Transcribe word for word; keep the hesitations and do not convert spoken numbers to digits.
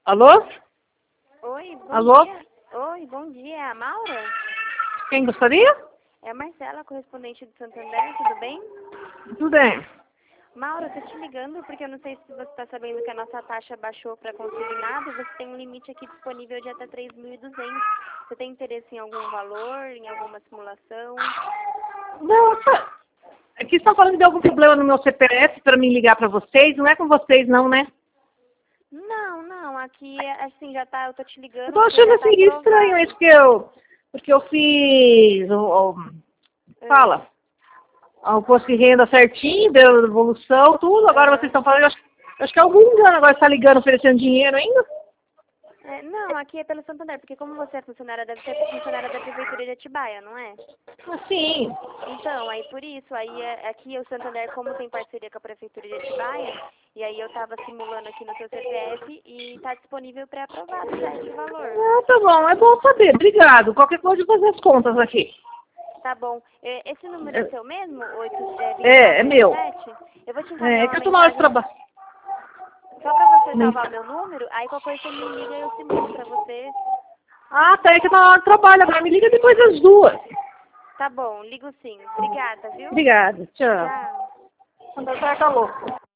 Alô? Oi, bom Alô? dia. Oi, bom dia. É a Maura? Quem gostaria? É a Marcela, correspondente do Santander, tudo bem? Tudo bem. Maura, eu tô te ligando porque eu não sei se você está sabendo que a nossa taxa baixou para consignado e você tem um limite aqui disponível de até três mil e duzentos. Você tem interesse em algum valor, em alguma simulação? Nossa, aqui estão falando de algum problema no meu C P F para mim ligar para vocês. Não é com vocês não, né? Não, não, aqui, assim, já tá, eu tô te ligando Eu tô porque achando já tá assim estranho aprovado. isso que eu... Porque eu fiz... O, o- Ah, fala. O imposto de renda certinho, deu evolução, tudo. Agora vocês ah. estão falando... Eu acho, eu acho que é algum engano agora está ligando oferecendo dinheiro ainda. É, não, aqui é pelo Santander, porque como você é funcionária, deve ser funcionária da Prefeitura de Atibaia, não é? Assim. Então, aí por isso, aí é- aqui o Santander, como tem parceria com a Prefeitura de Atibaia, e aí eu tava simulando aqui no seu C P F e tá disponível pré-aprovado já esse valor. Ah, tá bom. É bom saber. Obrigado. Qualquer coisa eu vou fazer as contas aqui. Tá bom. É, esse número é seu mesmo? Oito- é, É, é vinte e nove oitenta meu. e sete? Eu vou te É, encaminhar é uma que eu tô na hora de mensagem trabalho. só pra você salvar o meu número, aí qualquer coisa você me liga e eu simulo pra você. Ah, tá. É que eu tô na hora de trabalho. Agora me liga depois das duas. Tá bom, ligo sim. Obrigada, viu? Obrigada. Tchau. Tchau. Santa Terra tá louco.